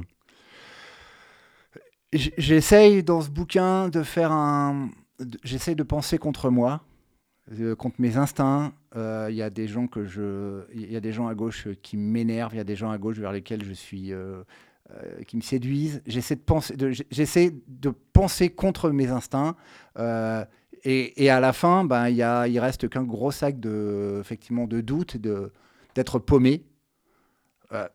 J'essaye dans ce bouquin de faire un... J'essaye de penser contre moi, euh, contre mes instincts. Il euh, y a des gens que je... Il y a des gens à gauche qui m'énervent, il y a des gens à gauche vers lesquels je suis... Euh, euh, qui me séduisent. J'essaie de penser, de, j'essaie de penser contre mes instincts. Euh, et, et à la fin, ben, y a, il reste qu'un gros sac de, effectivement, de doute, de, d'être paumé. Euh,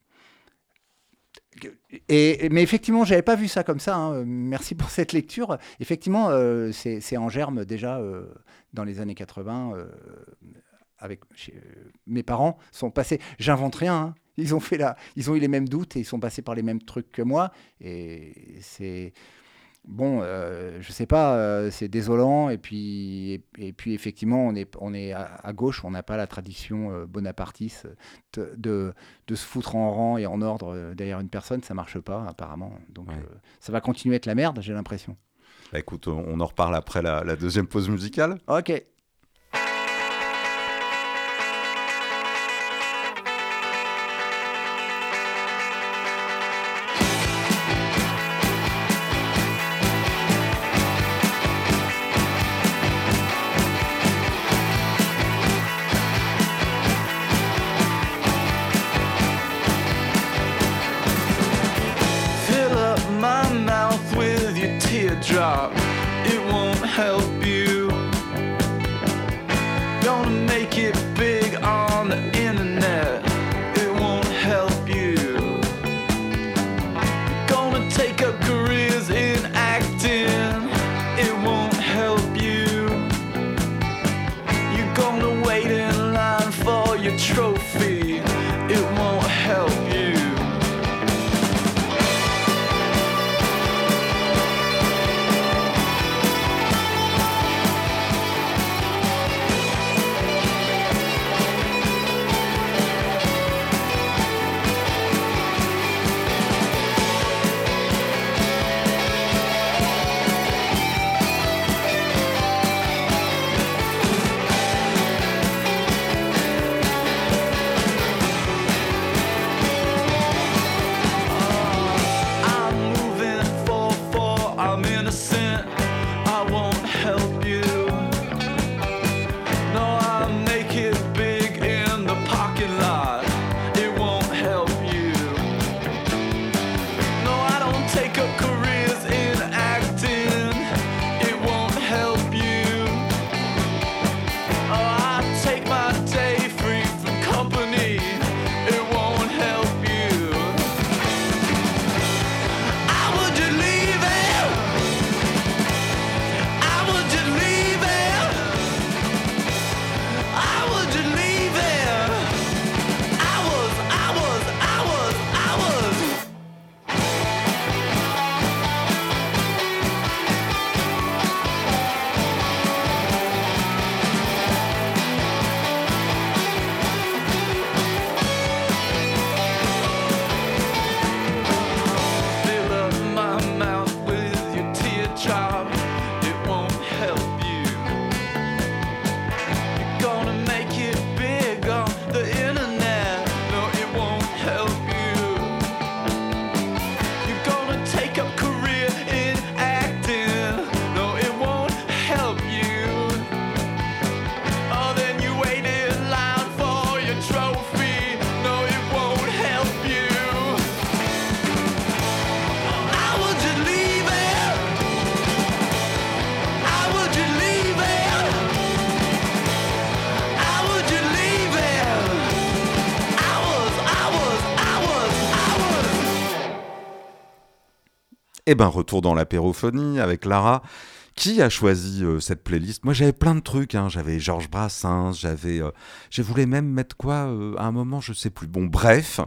Et, mais effectivement, je n'avais pas vu ça comme ça. Hein. Merci pour cette lecture. Effectivement, euh, c'est, c'est en germe déjà euh, dans les années quatre-vingts. Euh, avec chez, euh, mes parents sont passés. J'invente rien. Hein. Ils ont fait la, ils ont eu les mêmes doutes et ils sont passés par les mêmes trucs que moi. Et c'est bon. Euh, je sais pas. Euh, c'est désolant. Et puis, et, et puis effectivement, on est, on est à, à gauche. On n'a pas la tradition euh, bonapartiste de, de, de se foutre en rang et en ordre euh, derrière une personne. Ça marche pas apparemment. Donc, ouais. euh, ça va continuer à être la merde. J'ai l'impression. Bah, écoute, on en reparle après la, la deuxième pause musicale. Ok. Drop, it won't help you. Gonna make it big on the internet, it won't help you. Gonna take up careers in acting, it won't help you. You're gonna wait in line for your trophy, it won't help you. Eh ben, retour dans l'apérophonie avec Lara. Qui a choisi euh, cette playlist? Moi, j'avais plein de trucs. Hein. J'avais Georges Brassens, j'avais, euh, je voulais même mettre quoi euh, à un moment, je sais plus. Bon, bref.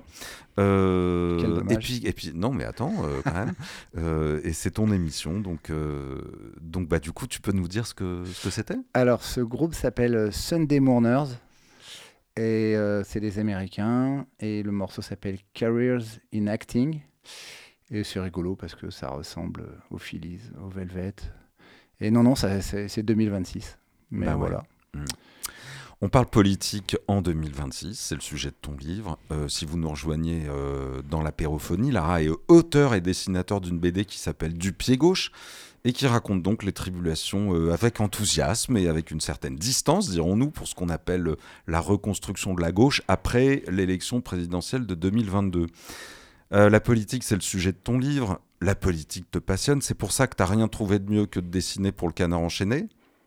Euh, et puis, et puis, non, mais attends, euh, quand même. Euh, et c'est ton émission, donc, euh, donc donc, bah, du coup, tu peux nous dire ce que, ce que c'était ? Alors, ce groupe s'appelle euh, Sunday Mourners. Et euh, c'est des Américains. Et le morceau s'appelle Careers in Acting. Et c'est rigolo parce que ça ressemble aux Phillies, aux Velvet. Et non, non, ça, c'est, c'est deux mille vingt-six. Mais Bah ouais. voilà. Mmh. On parle politique en deux mille vingt-six, c'est le sujet de ton livre. Euh, si vous nous rejoignez euh, dans l'apérophonie, Lara est auteur et dessinateur d'une B D qui s'appelle Du pied gauche et qui raconte donc les tribulations euh, avec enthousiasme et avec une certaine distance, dirons-nous, pour ce qu'on appelle euh, la reconstruction de la gauche après l'élection présidentielle de deux mille vingt-deux. Euh, la politique, c'est le sujet de ton livre. La politique te passionne, c'est pour ça que tu n'as rien trouvé de mieux que de dessiner pour le Canard enchaîné.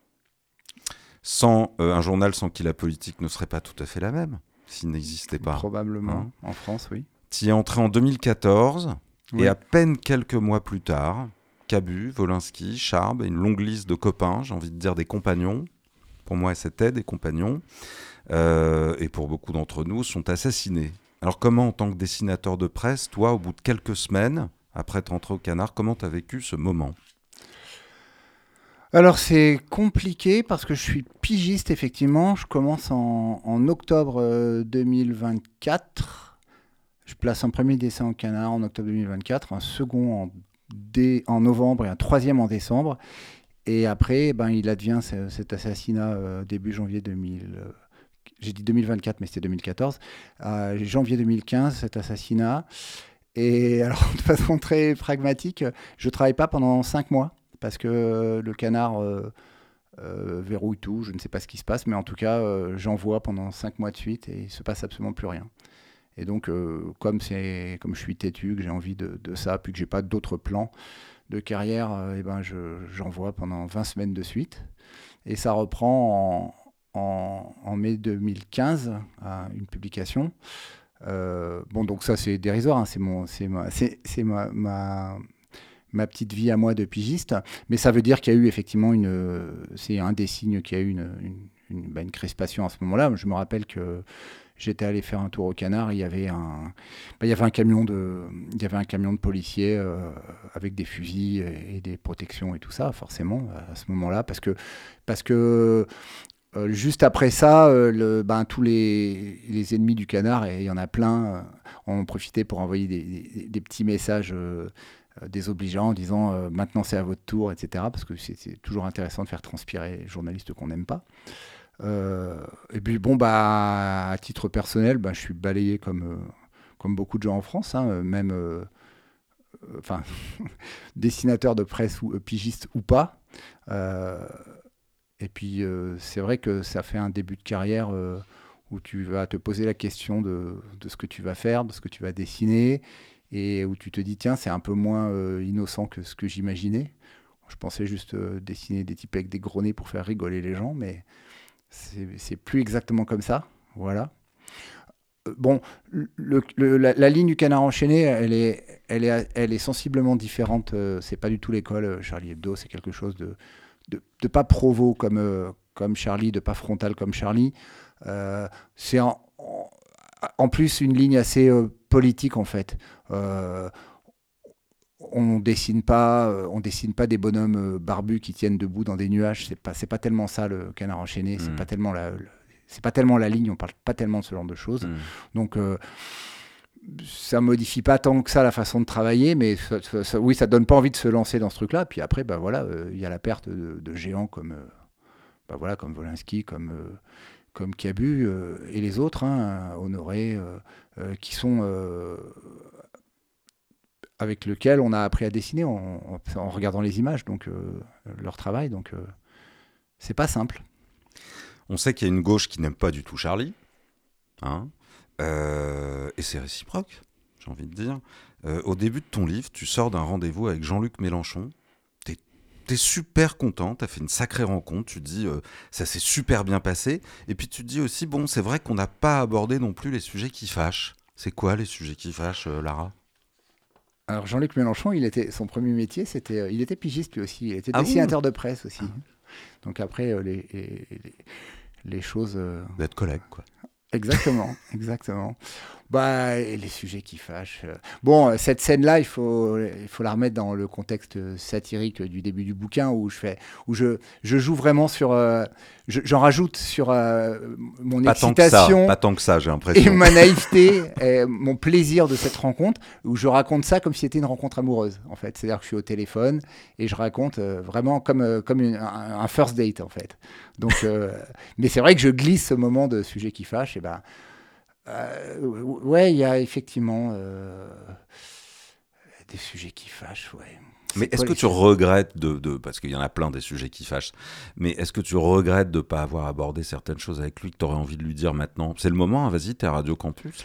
Sans euh, un journal sans qui la politique ne serait pas tout à fait la même, s'il n'existait pas. Probablement, Hein. en France, oui. Tu y es entré en deux mille quatorze, Oui. et à peine quelques mois plus tard, Cabu, Wolinski, Charb, et une longue liste de copains, j'ai envie de dire des compagnons, pour moi c'était des compagnons, euh, et pour beaucoup d'entre nous, sont assassinés. Alors comment, en tant que dessinateur de presse, toi, au bout de quelques semaines, après être entré au Canard, comment tu as vécu ce moment ? Alors c'est compliqué parce que je suis pigiste effectivement, je commence en, en octobre euh, deux mille vingt-quatre, je place un premier dessin au Canard en octobre deux mille vingt-quatre, un second en, dé, en novembre et un troisième en décembre, et après ben, il advient ce, cet assassinat euh, début janvier deux mille, euh, j'ai dit deux mille vingt-quatre mais c'était deux mille quatorze, euh, janvier deux mille quinze cet assassinat, et alors de façon très pragmatique, je ne travaille pas pendant cinq mois. Parce que euh, le Canard euh, euh, verrouille tout, je ne sais pas ce qui se passe, mais en tout cas, euh, j'envoie pendant cinq mois de suite et il ne se passe absolument plus rien. Et donc, euh, comme, c'est, comme je suis têtu, que j'ai envie de, de ça, puis que je n'ai pas d'autres plans de carrière, euh, et ben je, j'envoie pendant vingt semaines de suite. Et ça reprend en, en, en mai deux mille quinze, à une publication. Euh, bon, donc ça, c'est dérisoire, hein, c'est, mon, c'est, ma, c'est, c'est ma... ma ma petite vie à moi de pigiste, mais ça veut dire qu'il y a eu effectivement une, c'est un des signes qu'il y a eu une, une, une, bah une crispation à ce moment-là. Je me rappelle que j'étais allé faire un tour au Canard, il y avait un, bah il y avait un camion de, il y avait un camion de policiers euh, avec des fusils et, et des protections et tout ça, forcément à ce moment-là, parce que, parce que euh, juste après ça, euh, le, ben, tous les, les ennemis du Canard, et il y en a plein, euh, ont profité pour envoyer des, des, des petits messages. Euh, désobligeant en disant euh, maintenant c'est à votre tour, et cetera. Parce que c'est, c'est toujours intéressant de faire transpirer les journalistes qu'on n'aime pas. Euh, et puis bon, bah, à titre personnel, bah, je suis balayé comme, euh, comme beaucoup de gens en France, hein, même euh, euh, enfin, dessinateur de presse ou euh, pigiste ou pas. Euh, et puis euh, c'est vrai que ça fait un début de carrière euh, où tu vas te poser la question de, de ce que tu vas faire, de ce que tu vas dessiner, et où tu te dis, tiens, c'est un peu moins euh, innocent que ce que j'imaginais. Je pensais juste euh, dessiner des types avec des gros nez pour faire rigoler les gens, mais c'est, c'est plus exactement comme ça. Voilà. Euh, bon, le, le, la, la ligne du Canard enchaîné, elle est, elle est, elle est sensiblement différente. Euh, c'est pas du tout l'école Charlie Hebdo, c'est quelque chose de, de, de pas provo comme, euh, comme Charlie, de pas frontal comme Charlie. Euh, c'est en, en, en plus une ligne assez euh, politique en fait. Euh, on dessine pas, euh, on dessine pas des bonhommes euh, barbus qui tiennent debout dans des nuages. C'est pas, c'est pas tellement ça le Canard enchaîné. C'est mmh. pas tellement la, le, c'est pas tellement la ligne. On parle pas tellement de ce genre de choses. Mmh. Donc euh, ça modifie pas tant que ça la façon de travailler, mais ça, ça, ça, oui, ça donne pas envie de se lancer dans ce truc-là. Puis après, bah voilà, il euh, y a la perte de, de géants comme, euh, bah voilà, comme Wolinski, comme euh, comme Cabu euh, et les autres, hein, Honoré, euh, euh, qui sont euh, avec lesquels on a appris à dessiner en, en, en regardant les images, donc euh, leur travail. Donc euh, c'est pas simple. On sait qu'il y a une gauche qui n'aime pas du tout Charlie, hein, euh, et c'est réciproque, j'ai envie de dire. Euh, au début de ton livre, tu sors d'un rendez-vous avec Jean-Luc Mélenchon. T'es, t'es super content, t'as fait une sacrée rencontre. Tu dis euh, ça s'est super bien passé. Et puis tu te dis aussi bon, c'est vrai qu'on n'a pas abordé non plus les sujets qui fâchent. C'est quoi les sujets qui fâchent, euh, Lara ? Alors Jean-Luc Mélenchon, il était son premier métier, c'était euh, il était pigiste lui aussi. Il était ah dessinateur bon de presse aussi. Ah. Donc après euh, les, les les choses. Euh... D'être collègue quoi. Exactement, exactement. Bah, et les sujets qui fâchent. euh. Bon, cette scène-là, il faut, il faut la remettre dans le contexte satirique du début du bouquin où je fais, où je, je joue vraiment sur, euh, je- j'en rajoute sur euh, mon Pas tant que ça, excitation pas tant que ça, j'ai et l'impression. ma naïveté, et mon plaisir de cette rencontre, où je raconte ça comme si c'était une rencontre amoureuse, en fait. C'est-à-dire que je suis au téléphone et je raconte euh, vraiment comme, euh, comme une- un, un first date, en fait. Donc, euh, mais c'est vrai que je glisse ce moment de sujet qui fâche, et ben. Euh, ouais, il y a effectivement euh, des sujets qui fâchent, ouais. Mais C'est est-ce quoi que les tu sujets regrettes de, de parce qu'il y en a plein des sujets qui fâchent, mais est-ce que tu regrettes de ne pas avoir abordé certaines choses avec lui que tu aurais envie de lui dire maintenant? C'est le moment, hein, vas-y, t'es à Radio Campus là.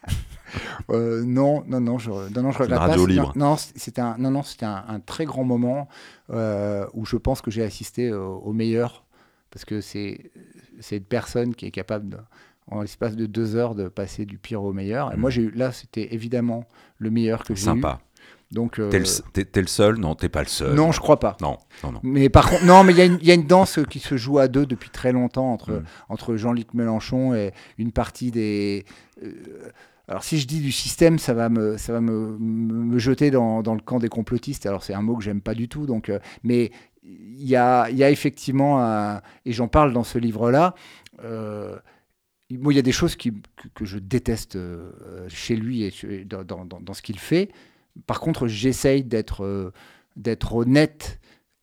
Euh, non, non, non, je, non, non, je C'est une regrette pas. radio C'est- libre. Non, non, c'était un, non, non, c'était un, un très grand moment euh, où je pense que j'ai assisté au, au meilleur, parce que c'est c'est une personne qui est capable, de, en l'espace de deux heures, de passer du pire au meilleur. Et Mm. moi, j'ai eu, là, c'était évidemment le meilleur que j'ai eu. Sympa. Donc, euh, T'es, le, t'es- t'es le seul? Non, t'es pas le seul. non, je crois pas. Non, non, non. Mais par contre, non, mais il y, a une- il y a une danse qui se joue à deux depuis très longtemps entre, Mm. entre Jean-Luc Mélenchon et une partie des. euh, alors, si je dis du système, ça va me, ça va me, me, me jeter dans, dans le camp des complotistes. Alors, c'est un mot que j'aime pas du tout. Donc, euh, mais il y a, il y a effectivement, un- et j'en parle dans ce livre-là. Euh, moi, il y a des choses qui, que, que je déteste euh, chez lui et chez- dans, dans, dans- dans ce qu'il fait. Par contre, j'essaye d'être euh, d'être honnête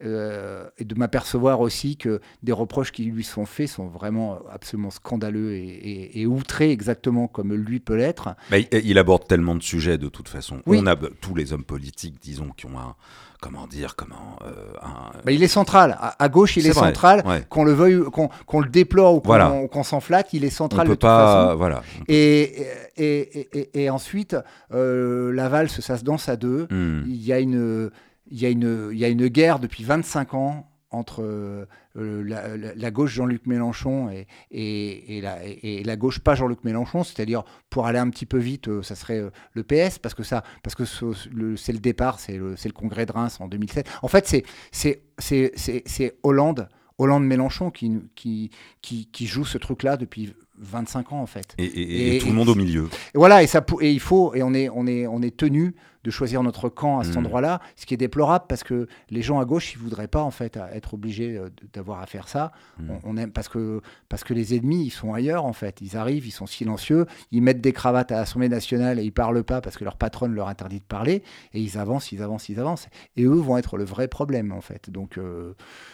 euh, et de m'apercevoir aussi que des reproches qui lui sont faits sont vraiment absolument scandaleux et, et, et outrés, exactement comme lui peut l'être. Bah, il, il aborde tellement de sujets de toute façon. Oui. On a tous les hommes politiques, disons, qui ont un, comment dire, comment, euh, un. Bah, il est central. À, à gauche, il C'est est, vrai, central. ouais. Qu'on le veuille, qu'on qu'on le déplore ou qu'on Voilà. qu'on s'en flatte, il est On central peut de toute pas, façon. voilà. Et, et, et, et- et ensuite, euh, la valse, ça se danse à deux. Hmm. Il y a une, il y a une, il y a une guerre depuis vingt-cinq ans entre euh, la, la- la gauche Jean-Luc Mélenchon et, et, et, la, et la gauche pas Jean-Luc Mélenchon, c'est-à-dire pour aller un petit peu vite, euh, ça serait euh, le P S, parce que, ça, parce que ce- le- c'est le départ, c'est le, c'est le congrès de Reims en deux mille sept. En fait, c'est, c'est, c'est, c'est, c'est Hollande, Hollande-Mélenchon qui, qui, qui, qui joue ce truc-là depuis vingt-cinq ans, en fait. Et, et- et Et- tout le monde au milieu. Et voilà, et, ça, pou- et il faut, et on est, on est, on est tenu de choisir notre camp à cet Mm. endroit-là, ce qui est déplorable parce que les gens à gauche, ils voudraient pas en fait à- être obligés euh, d- d'avoir à faire ça. Mm. On, on aime parce que parce que les ennemis, ils sont ailleurs en fait. Ils arrivent, ils sont silencieux, ils mettent des cravates à l'Assemblée nationale et ils parlent pas parce que leur patronne leur interdit de parler. Et ils avancent, ils avancent, ils avancent. Et eux vont être le vrai problème en fait. Donc euh,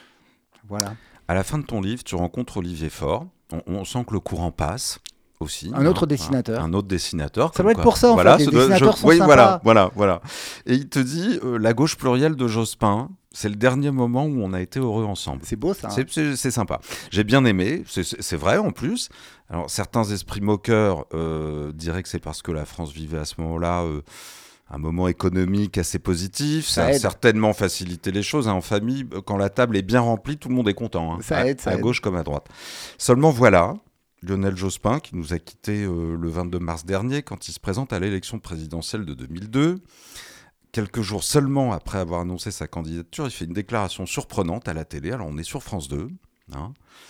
voilà. À la fin de ton livre, tu rencontres Olivier Faure. On, on sent que le courant passe aussi. Un autre hein, dessinateur. Un, un autre dessinateur. Ça comme doit être quoi. pour ça, en voilà, fait, les ça doit- dessinateurs sont oui, sympas. voilà, voilà, voilà. Et il te dit, euh, la gauche plurielle de Jospin, c'est le dernier moment où on a été heureux ensemble. C'est beau ça. hein. C'est, c'est- c'est sympa. J'ai bien aimé, c'est, c'est- c'est vrai en plus. Alors certains esprits moqueurs euh, diraient que c'est parce que la France vivait à ce moment-là euh, un moment économique assez positif. Ça Ça, a aide. certainement facilité les choses. hein. En famille, euh, quand la table est bien remplie, tout le monde est content. hein. Ça à, aide, ça à aide. gauche comme à droite. Seulement voilà, Lionel Jospin, qui nous a quittés euh, le vingt-deux mars dernier, quand il se présente à l'élection présidentielle de deux mille deux. Quelques jours seulement après avoir annoncé sa candidature, il fait une déclaration surprenante à la télé. Alors on est sur France deux. hein.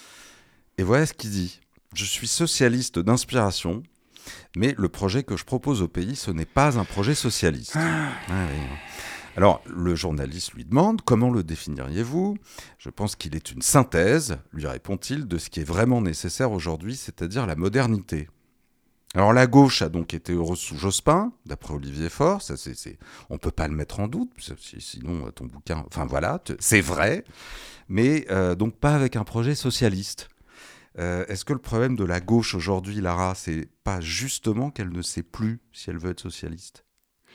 Et voilà ce qu'il dit. Je suis socialiste d'inspiration, mais le projet que je propose au pays, ce n'est pas un projet socialiste. Ah oui. Alors, le journaliste lui demande, comment le définiriez-vous ? Je pense qu'il est une synthèse, lui répond-il, de ce qui est vraiment nécessaire aujourd'hui, c'est-à-dire la modernité. Alors, la gauche a donc été heureuse sous Jospin, d'après Olivier Faure, ça, c'est, c'est... on ne peut pas le mettre en doute, sinon ton bouquin... Enfin voilà, c'est vrai, mais euh, donc pas avec un projet socialiste. Euh, est-ce que le problème de la gauche aujourd'hui, Lara, c'est pas justement qu'elle ne sait plus si elle veut être socialiste ?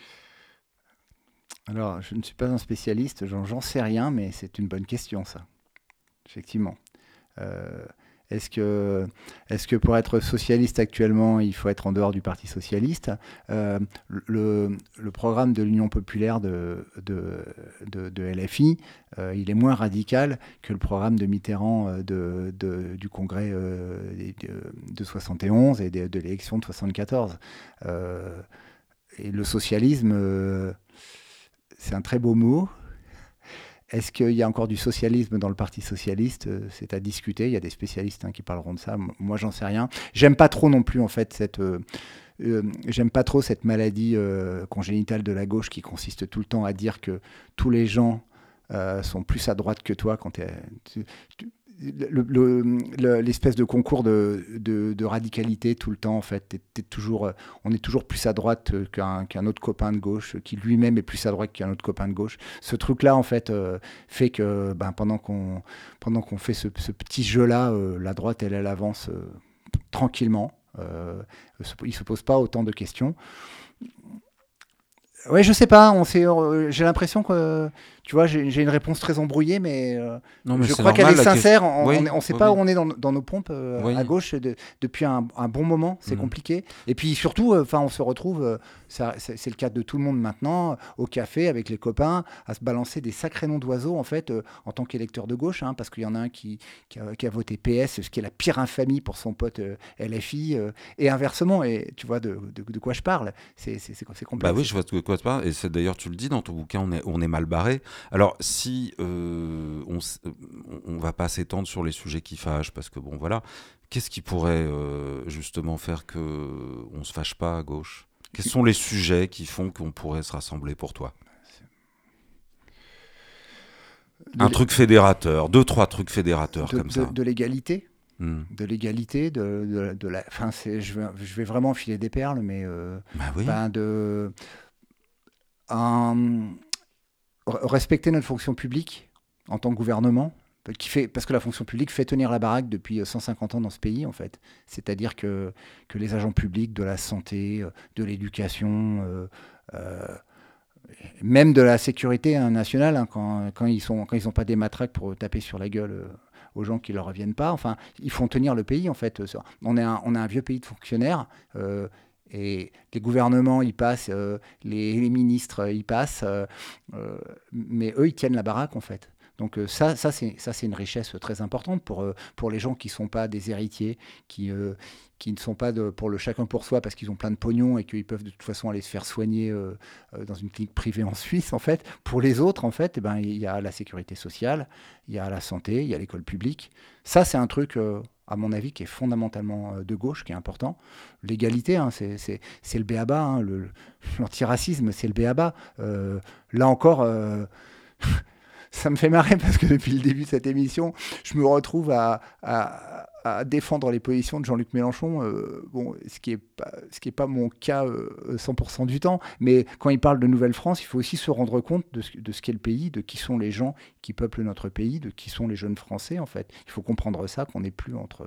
Alors, je ne suis pas un spécialiste, j'en, j'en sais rien, mais c'est une bonne question, ça. Effectivement. Euh, est-ce que, est-ce que pour être socialiste actuellement, il faut être en dehors du Parti socialiste ? euh, le, le programme de l'Union populaire de, de, de, de L F I, euh, il est moins radical que le programme de Mitterrand euh, de, de, du Congrès euh, de, de soixante et onze et de, de l'élection de soixante-quatorze. Euh, et le socialisme... Euh, c'est un très beau mot. Est-ce qu'il y a encore du socialisme dans le Parti socialiste ? C'est à discuter. Il y a des spécialistes hein, qui parleront de ça. Moi, j'en sais rien. J'aime pas trop non plus en fait cette. Euh, euh, j'aime pas trop cette maladie euh, congénitale de la gauche qui consiste tout le temps à dire que tous les gens euh, sont plus à droite que toi quand t'es, tu, tu, le, le, le, l'espèce de concours de, de, de radicalité tout le temps en fait. T'es, t'es toujours, on est toujours plus à droite qu'un, qu'un autre copain de gauche qui lui-même est plus à droite qu'un autre copain de gauche. Ce truc-là en fait euh, fait que ben, pendant qu'on pendant qu'on fait ce, ce petit jeu-là, euh, la droite elle elle avance euh, tranquillement. Euh, il ne se pose pas autant de questions. Ouais, je sais pas. On s'est, euh, j'ai l'impression que, tu vois, j'ai, j'ai une réponse très embrouillée, mais, euh, non, mais je crois qu'elle est sincère. On oui, ne sait oui, pas oui. où on est dans, dans nos pompes euh, oui. à gauche de, depuis un, un bon moment. C'est mmh. compliqué. Et puis surtout, enfin, euh, on se retrouve. Euh, ça, c'est, c'est le cas de tout le monde maintenant, au café avec les copains, à se balancer des sacrés noms d'oiseaux en fait, euh, en tant qu'électeur de gauche, hein, parce qu'il y en a un qui, qui, a, qui a voté P S, ce qui est la pire infamie pour son pote euh, L F I, euh, et inversement. Et tu vois de, de, de quoi je parle. C'est, c'est, c'est, c'est complexe. Bah oui, je vois de quoi tu parles. Et c'est d'ailleurs, tu le dis dans ton bouquin, on est, on est mal barré. Alors, si euh, on on va pas s'étendre sur les sujets qui fâchent, parce que bon, voilà, qu'est-ce qui pourrait euh, justement faire que on se fâche pas à gauche ? Quels sont les sujets qui font qu'on pourrait se rassembler pour toi ? Un de truc fédérateur, deux, trois trucs fédérateurs de, comme de, ça. De l'égalité. Mmh. De l'égalité, de, de, de la. Enfin, c'est, je, vais, je vais vraiment filer des perles, mais. Euh, bah oui. ben de. Un, respecter notre fonction publique en tant que gouvernement, qui fait, parce que la fonction publique fait tenir la baraque depuis cent cinquante ans dans ce pays, en fait. C'est-à-dire que, que les agents publics de la santé, de l'éducation, euh, euh, même de la sécurité hein, nationale, hein, quand, quand ils sont, quand ils n'ont pas des matraques pour taper sur la gueule euh, aux gens qui ne leur reviennent pas, enfin, ils font tenir le pays, en fait. On est un, on est un vieux pays de fonctionnaires, euh, et les gouvernements, ils passent, euh, les, les ministres, ils passent, euh, euh, mais eux, ils tiennent la baraque, en fait. Donc euh, ça, ça, c'est, ça, c'est une richesse très importante pour, euh, pour les gens qui ne sont pas des héritiers, qui, euh, qui ne sont pas de, pour le chacun pour soi parce qu'ils ont plein de pognon et qu'ils peuvent de toute façon aller se faire soigner euh, euh, dans une clinique privée en Suisse, en fait. Pour les autres, en fait, eh ben, il y a la sécurité sociale, il y a la santé, il y a l'école publique. Ça, c'est un truc... Euh, à mon avis, qui est fondamentalement de gauche, qui est important. L'égalité, hein, c'est, c'est, c'est le b a ba, hein, le, l'antiracisme, c'est le b a ba. Euh, là encore, euh, ça me fait marrer parce que depuis le début de cette émission, je me retrouve à, à, à défendre les positions de Jean-Luc Mélenchon, euh, bon, ce qui n'est pas, ce qui est pas mon cas euh, cent pour cent du temps, mais quand il parle de Nouvelle-France, il faut aussi se rendre compte de ce, de ce qu'est le pays, de qui sont les gens qui peuplent notre pays, de qui sont les jeunes Français, en fait. Il faut comprendre ça, qu'on n'est plus entre,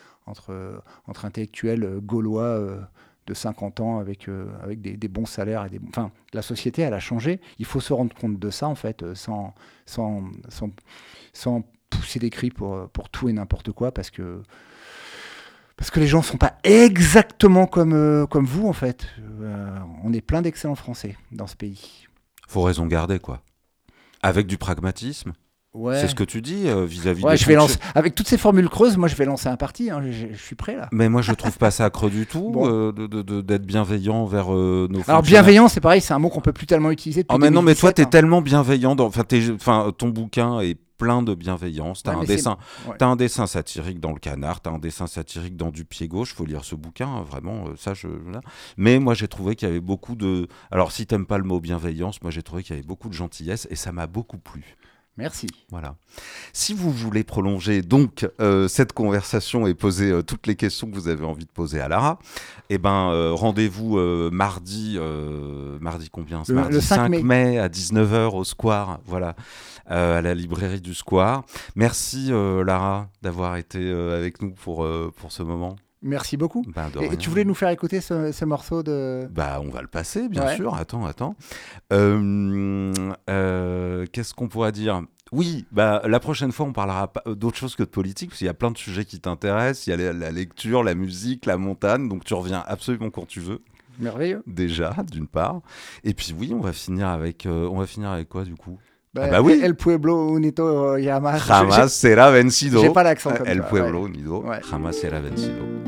entre, entre intellectuels gaulois euh, de cinquante ans avec, euh, avec des, des bons salaires. Et des... Enfin, la société, elle a changé. Il faut se rendre compte de ça, en fait, sans, sans, sans, sans pousser des cris pour, pour tout et n'importe quoi, parce que, parce que les gens ne sont pas exactement comme, euh, comme vous, en fait. Euh, on est plein d'excellents Français dans ce pays. Faut raison garder, quoi. Avec du pragmatisme. Ouais. C'est ce que tu dis euh, vis-à-vis ouais, des je vais fonctions... lancer... Avec toutes ces formules creuses, moi je vais lancer un parti, hein. je, je suis prêt là. Mais moi je trouve pas ça creux du tout bon. euh, de, de, de, d'être bienveillant vers euh, nos Alors bienveillant, c'est pareil, c'est un mot qu'on peut plus tellement utiliser depuis oh, mais non, mais toi t'es hein. tellement bienveillant, dans... enfin, t'es... enfin ton bouquin est plein de bienveillance, t'as, ouais, un, dessin... ouais. t'as un dessin satirique dans Le Canard, t'as un dessin satirique dans Du Pied Gauche, faut lire ce bouquin, hein, vraiment, euh, ça je... Mais moi j'ai trouvé qu'il y avait beaucoup de... Alors si t'aimes pas le mot bienveillance, moi j'ai trouvé qu'il y avait beaucoup de gentillesse et ça m'a beaucoup plu. Merci. Voilà. Si vous voulez prolonger donc euh, cette conversation et poser euh, toutes les questions que vous avez envie de poser à Lara, eh ben euh, rendez-vous euh, mardi, euh, mardi combien le, mardi le cinq mai à dix-neuf heures au Square, voilà, euh, à la librairie du Square. Merci euh, Lara d'avoir été euh, avec nous pour euh, pour ce moment. Merci beaucoup. Bah, et tu voulais nous faire écouter ce, ce morceau de... Bah, on va le passer, bien ouais. sûr. Attends, attends. Euh, euh, qu'est-ce qu'on pourra dire ? Oui, bah, la prochaine fois, on parlera d'autre chose que de politique, parce qu'il y a plein de sujets qui t'intéressent. Il y a la, la lecture, la musique, la montagne. Donc, tu reviens absolument quand tu veux. Merveilleux. Déjà, d'une part. Et puis, oui, on va finir avec, euh, on va finir avec quoi, du coup ? Bah, ah bah oui. El Pueblo Unido Jamás. Jamás será vencido. J'ai pas l'accent comme El ça. Pueblo ouais. Unido ouais. Jamás será vencido.